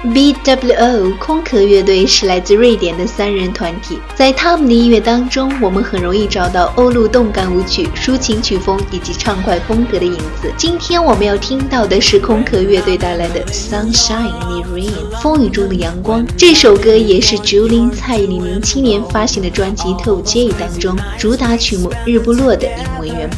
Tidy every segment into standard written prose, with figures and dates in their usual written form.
BWO 空壳乐队是来自瑞典的3人团体，在他们的音乐当中，我们很容易找到欧陆动感舞曲、抒情曲风以及畅快风格的影子。今天我们要听到的是空壳乐队带来的 Sunshine in the Rain 风雨中的阳光。这首歌也是竹林蔡依林07年发行的专辑 Toe J 当中主打曲目日不落的英文原版。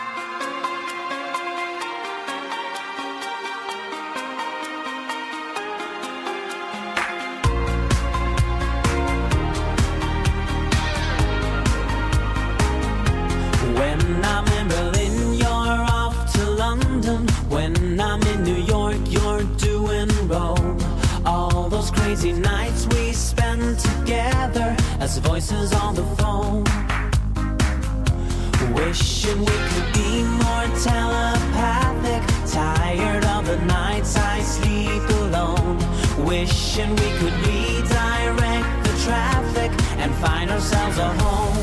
Crazy nights we spend together as voices on the phone, wishing we could be more telepathic, tired of the nights I sleep alone, wishing we could redirect the traffic and find ourselves a home.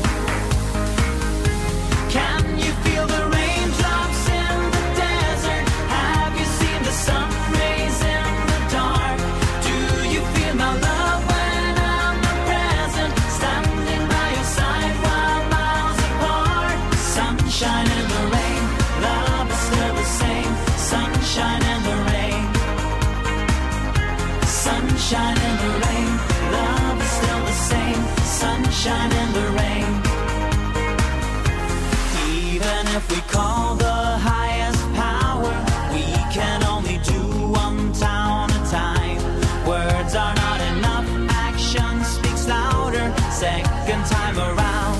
Can you feel the raindrops in the desert? Have you seen the sun rays in the dark? Do you feel my love when I'm not present, standing by your side while miles apart? Sunshine in the rain, love is still the same. Sunshine in the rain, sunshine in the rain, love is still the same. Sunshine in the rain. Even if we call the highest power, we can only do one town at a time. Words are not enough, action speaks louder, second time around.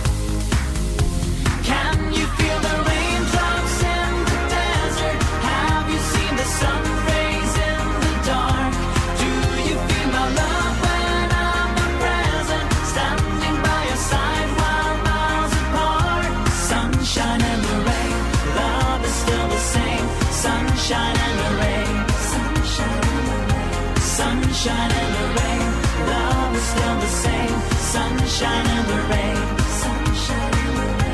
Can you feel the raindrops in the desert? Have you seen the sun rays in the dark? Do you feel my love when I'm not present, standing by your side while miles apart? Sunshine in the rain, love is still the same. Sunshine in the rain, sunshine in the rain, sunshine in the rain, love is still the same. Sunshine in the rain, sunshine in the rain.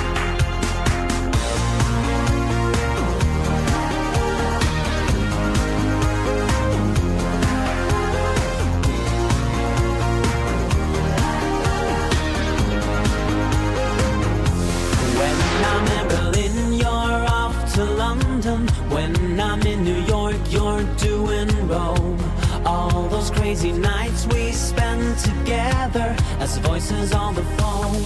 When I'm in Berlin, you're off to London. When I'm in New York, you're doing Rome. All those crazy nights we spend together as voices on the phone.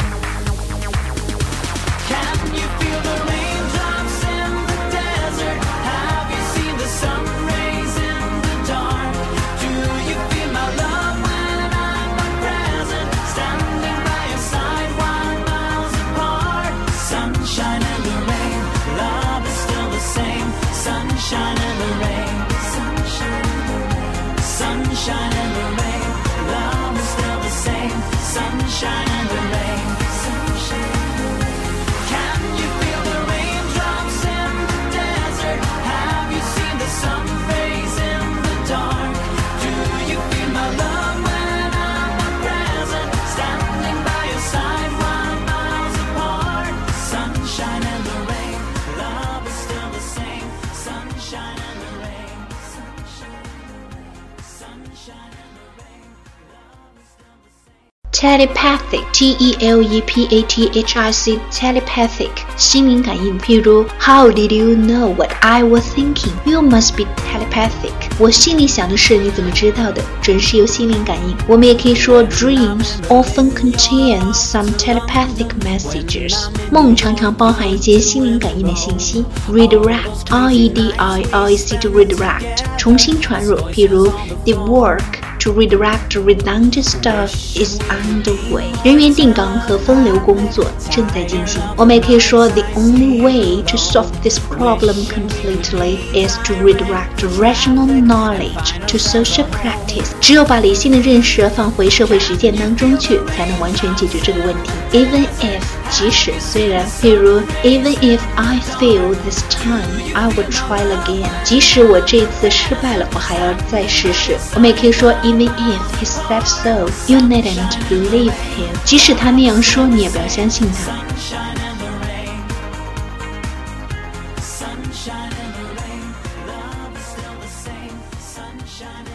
Can you feel the raindrops in the desert? Have you seen the sun rays in the dark? Do you feel my love when I'm not present, standing by your side while miles apart? Sunshine in the rain, love is still the same. Sunshine in the rain, sunshine in the rain, sunshine in the rain, love is still the same. Sunshine in the rain, sunshine in the rain. Can you feel the raindrops in the desert? Have you seen the sun rays in the dark? Do you feel my love when I'm not present, standing by your side while miles apart? Sunshine in the rain, love is still the same. Sunshine in the rain, sunshine in the rain, sunshine in the rain, love is still the same. Telepathic, T-E-L-E-P-A-T-H-I-C, telepathic, 心灵感应。譬如 How did you know what I was thinking? You must be telepathic. 我心里想的事你怎么知道的？准是由心灵感应。我们也可以说 Dreams often contain some telepathic messages. 梦常常包含一些心灵感应的信息。Redirect, R-E-D-I-R-E-C, to redirect, 重新传入。譬如 The work to redirect redundant stuff is underway. 人员定岗和分流工作正在进行。我们也可以说 The only way to solve this problem completely is to redirect rational knowledge to social practice. 只有把理性的认识放回社会实践当中去，才能完全解决这个问题。Even if 即使虽然，譬如 Even if I fail this time, I will try again. 即使我这次失败了，我还要再试试。我们也可以说 Even if he said so, you needn't believe him. 即使他那样说，你也不要相信他。 Sunshine in the rain, love is still the same. Sunshine